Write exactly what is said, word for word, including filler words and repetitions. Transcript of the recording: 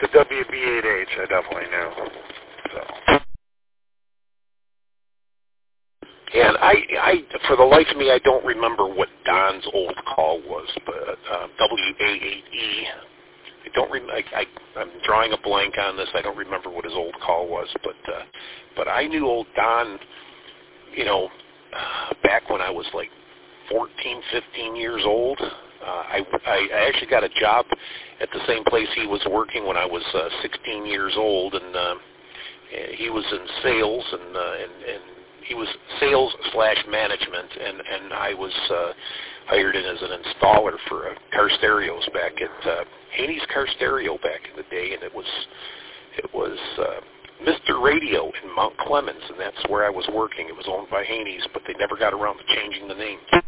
the W B eight H, I definitely knew. So. And I, I, for the life of me, I don't remember what Don's old call was, but uh, W A eight E. I don't rem- I, I, I'm drawing a blank on this. I don't remember what his old call was, but uh, but I knew old Don, you know, uh, back when I was like fourteen, fifteen years old. Uh, I, I, I actually got a job at the same place he was working when I was uh, sixteen years old, and uh, he was in sales, and, uh, and, and he was sales slash management, and, and I was uh, hired in as an installer for uh, car stereos back at uh, Haney's Car Stereo back in the day, and it was it was uh, Mister Radio in Mount Clemens, and that's where I was working. It was owned by Haney's, but they never got around to changing the name.